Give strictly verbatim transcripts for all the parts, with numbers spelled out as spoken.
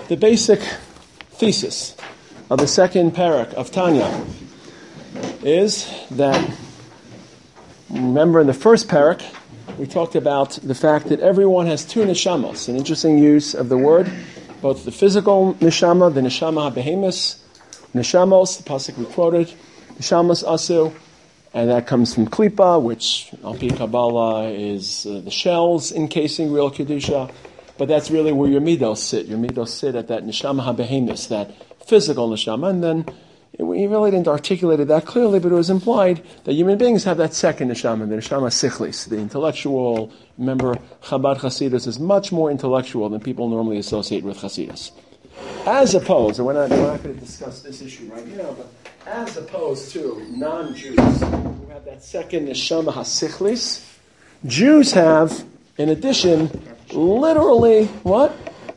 The basic thesis of the second parak of Tanya is that, remember in the first parak, we talked about the fact that everyone has two neshamos, an interesting use of the word, both the physical neshama, the neshama ha-behemis, neshamos, the pasuk we quoted, neshamos asu, and that comes from klipa, which, al-pi Kabbalah, is uh, the shells encasing real kedusha. But that's really where your midos sit. Your midos sit at that neshama ha-behemis, that physical neshama. And then we really didn't articulate it that clearly, but it was implied that human beings have that second neshama, the neshama sichlis, the intellectual. Remember, Chabad Hasidus is much more intellectual than people normally associate with Hasidus. As opposed, and we're not, we're not going to discuss this issue right now, but as opposed to non-Jews who have that second neshama ha-sichlis, Jews have, in addition, literally, what?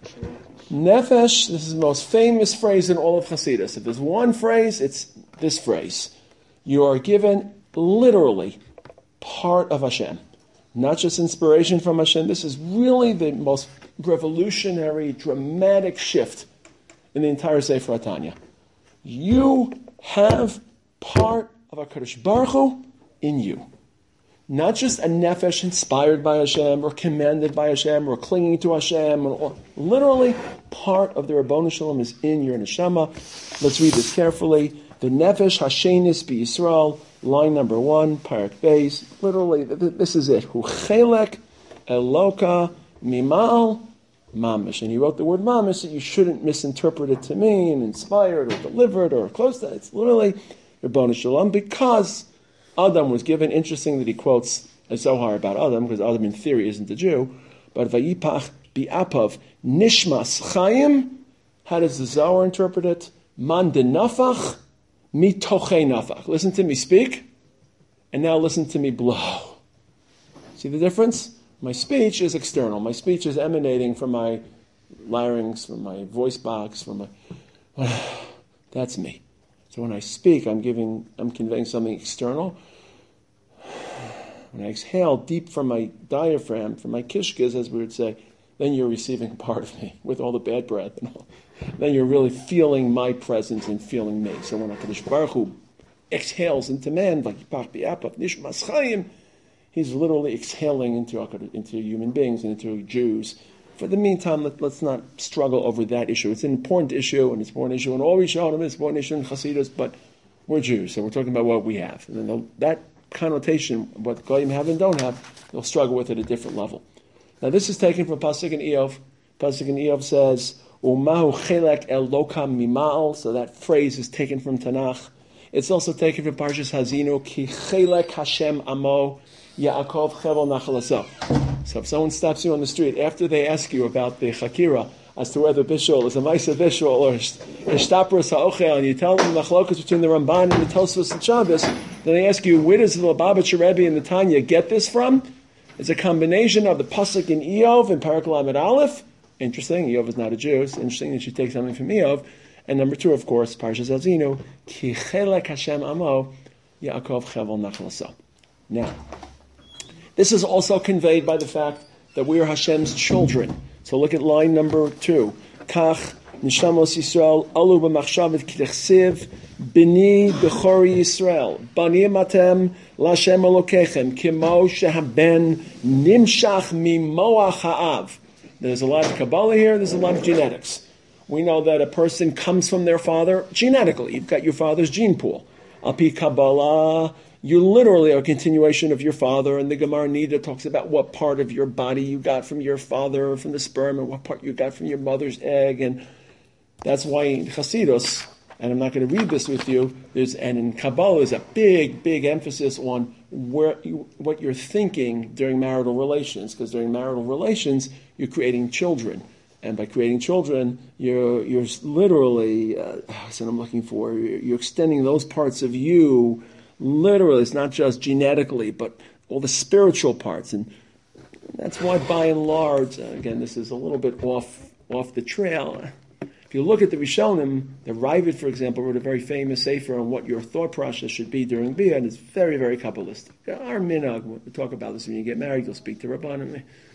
Nefesh, this is the most famous phrase in all of Hasidus. If there's one phrase, it's this phrase. You are given literally part of Hashem. Not just inspiration from Hashem. This is really the most revolutionary, dramatic shift in the entire Sefer Tanya. You have part of HaKadosh Baruch Hu in you. Not just a nefesh inspired by Hashem or commanded by Hashem or clinging to Hashem. Or, literally, part of the Rabbanu Shalom is in your neshama. Let's read this carefully. The nefesh hashenis bi Yisrael, line number one, parak beis. Literally, this is it. Hu chelek eloka mimal mamish. And he wrote the word mamish that you shouldn't misinterpret it to mean inspired or delivered or close to that. It's literally Rabbanu Shalom because Adam was given. Interesting that he quotes a Zohar about Adam, because Adam in theory isn't a Jew. But Vayipach bi'apav nishmas chayim. How does the Zohar interpret it? Man de nafach mitochei nafach. Listen to me speak, and now listen to me blow. See the difference? My speech is external. My speech is emanating from my larynx, from my voice box, from my. That's me. So when I speak, I'm giving, I'm conveying something external. When I exhale deep from my diaphragm, from my kishkas, as we would say, then you're receiving a part of me with all the bad breath and all. Then you're really feeling my presence and feeling me. So when HaKadosh Baruch Hu exhales into man, he's literally exhaling into into human beings and into Jews. For the meantime, let, let's not struggle over that issue. It's an important issue, and it's an important issue in all Rishonim, it's an important issue in Hasidus, but we're Jews, so we're talking about what we have. And then that connotation, what Goyim have and don't have, they'll struggle with it at a different level. Now this is taken from Pasuk in Eov. Pasuk in Eov says, Umahu chelek eloka mimal, so that phrase is taken from Tanakh. It's also taken from Parshas Hazinu, Ki chelek Hashem amo, Yaakov chevel nachalaso. So if someone stops you on the street after they ask you about the Chakira as to whether Bishul is a Maisa Bishul or Ishtapras HaOchel, and you tell them the Machlokas between the Ramban and the Tosfos and Shabbos, then they ask you, where does the Lubavitcher Rebbe and the Tanya get this from? It's a combination of the Pasuk in Eov and Parak Lamed Aleph. Interesting, Eov is not a Jew. It's interesting that you take something from Eov. And number two, of course, Parshas Hazinu, Ki chelek Hashem amo, Yaakov chevel nachlaso. Now, this is also conveyed by the fact that we are Hashem's children. So look at line number two. Kach neshamos Yisrael alu b'machshavet kitechsiv b'ni b'chori Yisrael banim atem l'Hashem Elokechem kimo shehaben nimshach mimoach ha'av. There's a lot of Kabbalah here. There's a lot of genetics. We know that a person comes from their father genetically. You've got your father's gene pool. Al-pi Kabbalah, you literally are a continuation of your father, and the Gemara Nida talks about what part of your body you got from your father, from the sperm, and what part you got from your mother's egg, and that's why in Chasidus, and I'm not going to read this with you, there's, and in Kabbalah there's a big, big emphasis on where you, what you're thinking during marital relations, because during marital relations, you're creating children. And by creating children, you're you're literally, uh, that's what I'm looking for, you're, you're extending those parts of you. Literally, it's not just genetically, but all the spiritual parts. And that's why, by and large, uh, again, this is a little bit off off the trail. If you look at the Rishonim, the Ravid, for example, wrote a very famous sefer on what your thought process should be during Bia, and it's very, very Kabbalistic. Our minhag, we'll talk about this when you get married, you'll speak to Rabbanim.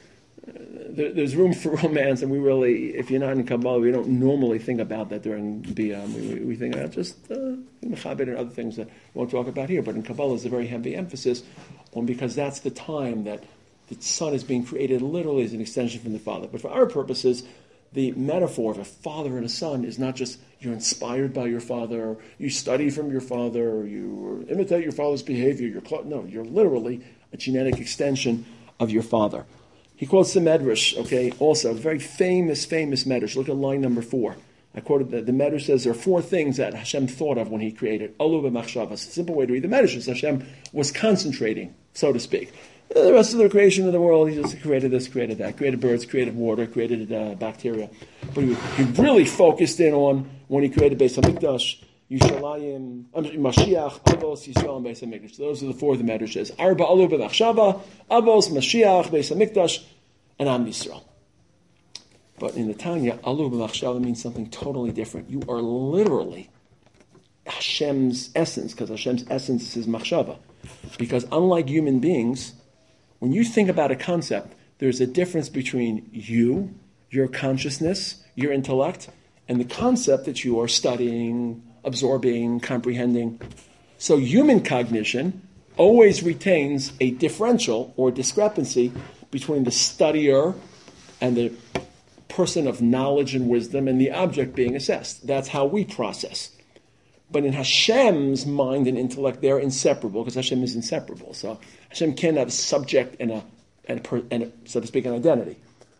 there, there's room for romance, and we really, if you're not in Kabbalah, we don't normally think about that during Biyam. We, we think about just uh, Mechabed and other things that we won't talk about here. But in Kabbalah, there's a very heavy emphasis on because that's the time that the son is being created literally as an extension from the father. But for our purposes, the metaphor of a father and a son is not just you're inspired by your father, or you study from your father, or you imitate your father's behavior. You're cl- no, you're literally a genetic extension of your father. He quotes the Medrash, okay, also very famous, famous Medrash. Look at line number four. I quoted the, the Medrash says there are four things that Hashem thought of when He created. Alu b'machshava. A simple way to read the Medrash is Hashem was concentrating, so to speak. The rest of the creation of the world, He just created this, created that, created birds, created water, created uh, bacteria. But he, he really focused in on when He created Beis HaMikdash, Yushalayim, Mashiach, Avos, Yisrael, and Beis HaMikdash. Those are the four of the Medrashes. Arba Alu b'machshava, Avos, Mashiach, Beis HaMikdash, and Am Yisrael. But in the Tanya, Alu b'machshava means something totally different. You are literally Hashem's essence, because Hashem's essence is machshava. Because unlike human beings, when you think about a concept, there's a difference between you, your consciousness, your intellect, and the concept that you are studying, absorbing, comprehending. So human cognition always retains a differential or discrepancy between the studier and the person of knowledge and wisdom and the object being assessed. That's how we process. But in Hashem's mind and intellect, they're inseparable because Hashem is inseparable. So Hashem can't have a subject and a, and, a per, and a, so to speak, an identity.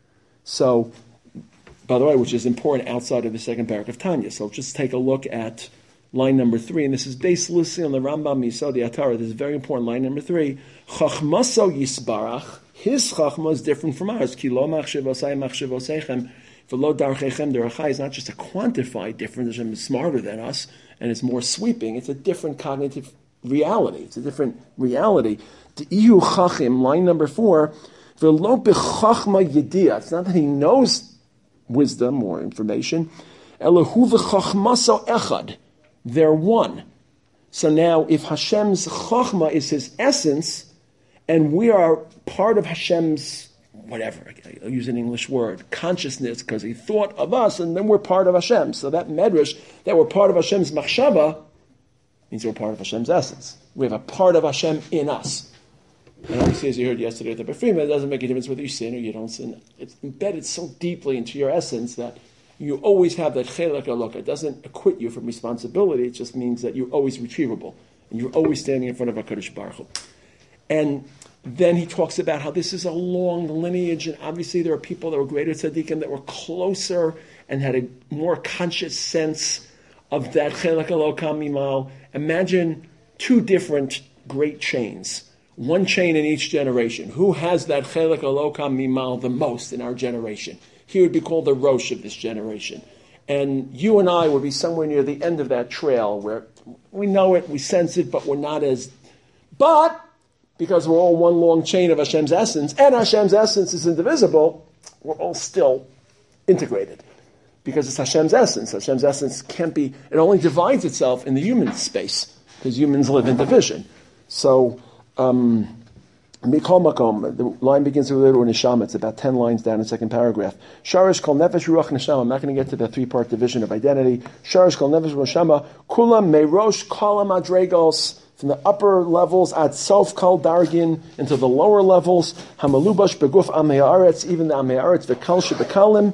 So, by the way, which is important outside of the second parak of Tanya. So just take a look at line number three, and this is based loosely on the Rambam Yisodi Atara. This is very important. Line number three, Chachmaso Yisbarach. His chachma is different from ours. Ki lo machshevosai machshevosechem v'lo darchechem derachai is not just a quantified difference. Hashem is smarter than us, and it's more sweeping. It's a different cognitive reality. It's a different reality. Ihu chachim, line number four, v'lo b'chachma yediyah. It's not that he knows wisdom or information. Elohu v'chachmaso echad. They're one. So now, if Hashem's chachma is His essence, and we are part of Hashem's, whatever, I'll use an English word, consciousness, because He thought of us, and then we're part of Hashem. So that medrash, that we're part of Hashem's machshava, means we're part of Hashem's essence. We have a part of Hashem in us. And obviously, as you heard yesterday at the Befrima, it doesn't make a difference whether you sin or you don't sin. It's embedded so deeply into your essence that you always have that chelek alok. It doesn't acquit you from responsibility. It just means that you're always retrievable. And you're always standing in front of HaKadosh Baruch Hu. And then he talks about how this is a long lineage, and obviously there are people that were greater tzaddikim that were closer and had a more conscious sense of that chelek alokam mimal. Imagine two different great chains, one chain in each generation. Who has that chelek alokam mimal the most in our generation? He would be called the Rosh of this generation. And you and I would be somewhere near the end of that trail where we know it, we sense it, but we're not as... But... because we're all one long chain of Hashem's essence, and Hashem's essence is indivisible, we're all still integrated. Because it's Hashem's essence. Hashem's essence can't be, it only divides itself in the human space, because humans live in division. So, um, Mikol Makom, the line begins with Ur Neshama. It's about ten lines down in the second paragraph. Sharish Kol Nefesh Ruach Neshama. I'm not going to get to the three-part division of identity. Sharish Kol Nefesh Ruach Neshama. Kulam Merosh Kolam Adregos. From the upper levels, at Sof Kal Dargin, into the lower levels, Hamalubash Beguf Amei Haaretz, even the Amei Haaretz, V'kal Shebekalim,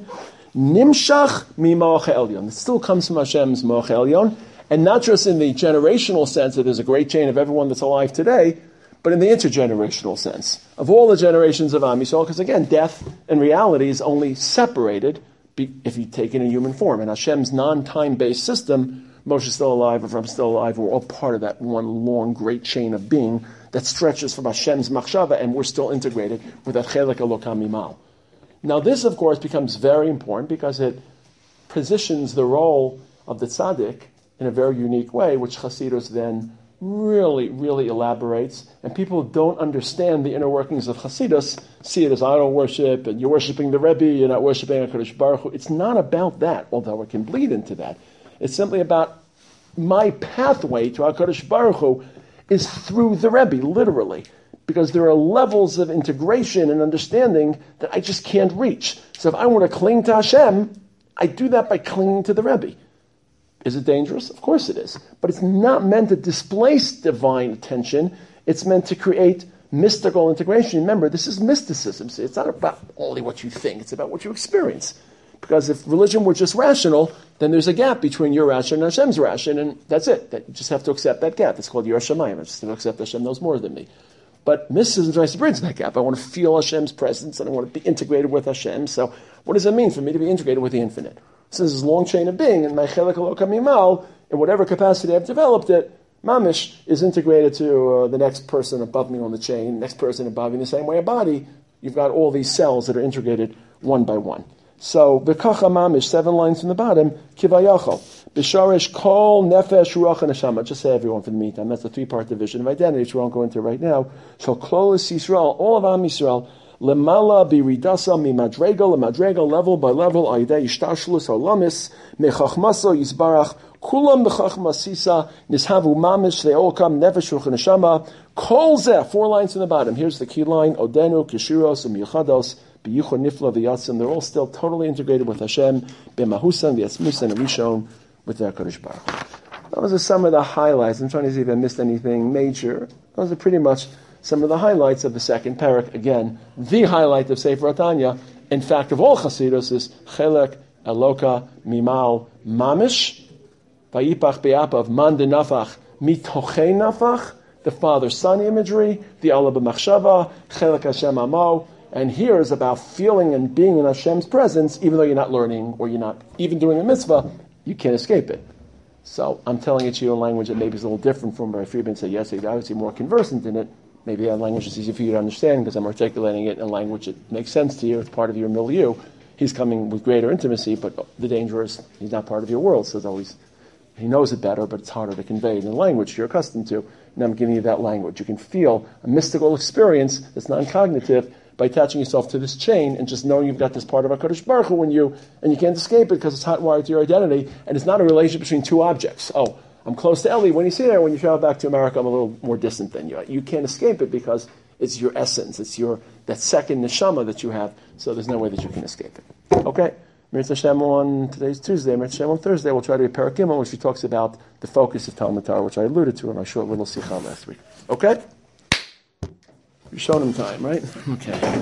Nimshach Mimach Elyon. It still comes from Hashem's Moach Elyon, and not just in the generational sense that there's a great chain of everyone that's alive today, but in the intergenerational sense of all the generations of Am Yisrael, because again, death and reality is only separated if you take it in human form. In Hashem's non-time-based system, Moshe's still alive, Avram's still alive, we're all part of that one long, great chain of being that stretches from Hashem's machshava, and we're still integrated with that chelek alokam mimal. Now this, of course, becomes very important because it positions the role of the tzaddik in a very unique way, which Chassidus then really, really elaborates, and people don't understand the inner workings of Chassidus, see it as idol worship, and you're worshiping the Rebbe, you're not worshiping HaKadosh Baruch Hu. It's not about that, although it can bleed into that. It's simply about my pathway to HaKadosh Baruch Hu is through the Rebbe, literally. because there are levels of integration and understanding that I just can't reach. So if I want to cling to Hashem, I do that by clinging to the Rebbe. Is it dangerous? Of course it is. But it's not meant to displace divine attention. It's meant to create mystical integration. Remember, this is mysticism. See, it's not about only what you think. It's about what you experience. Because if religion were just rational, then there's a gap between your ration and Hashem's ration, and that's it. That you just have to accept that gap. It's called Yer Shamayim. I just have to accept Hashem knows more than me. But mysticism tries to bridge that gap. I want to feel Hashem's presence, and I want to be integrated with Hashem. So what does it mean for me to be integrated with the infinite? So this is a long chain of being, and my chelek alokam mimal, in whatever capacity I've developed it, mamish is integrated to uh, the next person above me on the chain, next person above me in the same way a body. You've got all these cells that are integrated one by one. So, B'kacha mamish, seven lines from the bottom, kivayachol. B'sharish kol nefesh ruach and neshama. Just say everyone for the meantime. That's the three-part division of identity, which we won't go into right now. Shal klolis Yisrael, all of Am Yisrael, lemala biridasa mi madrega, lemadrega, level by level, aidei ishtashulus halamis, mechachmaso yisbarach, kulam b'chachmasisa, nishavu mamish, they all come, nefesh ruach and neshama, kol zeh, four lines from the bottom. Here's the key line, odenu, kishuros, and yuchados, B'yichur nifla v'yatzim, they're all still totally integrated with Hashem, b'mahusan v'yatzmusan and rishon, with their Kodesh Baruch. Those are some of the highlights. I'm trying to see if I missed anything major. Those are pretty much some of the highlights of the second parak. Again, the highlight of Sefer Tanya, in fact, of all Chasidus, is Chelek Eloka Mimal Mamish, Vayipach Be'apav Man de Nafach Mitochei Nafach, the father-son imagery, the Allah b'machshava, Chelek Hashem Amo. And here is about feeling and being in Hashem's presence, even though you're not learning or you're not even doing a mitzvah, you can't escape it. So I'm telling it to you in language that maybe is a little different from what Friedman said yesterday. I would say more conversant in it. Maybe that language is easier for you to understand because I'm articulating it in a language that makes sense to you. It's part of your milieu. He's coming with greater intimacy, but the danger is he's not part of your world. So it's always, he knows it better, but it's harder to convey in the language you're accustomed to. And I'm giving you that language. You can feel a mystical experience that's non-cognitive by attaching yourself to this chain and just knowing you've got this part of HaKadosh Baruch Hu when you, and you can't escape it because it's hot-wired to your identity, and it's not a relationship between two objects. Oh, I'm close to Eli. When you see her, when you travel back to America, I'm a little more distant than you. You can't escape it because it's your essence. It's your, that second neshama that you have, so there's no way that you can escape it. Okay? Mirz Hashem on, today's Tuesday, Mirz Hashem on Thursday, we'll try to do Parak Gimel, which he talks about the focus of Talmud Torah, which I alluded to in my short little sikha last week. Okay? You're showing him time, right? Okay.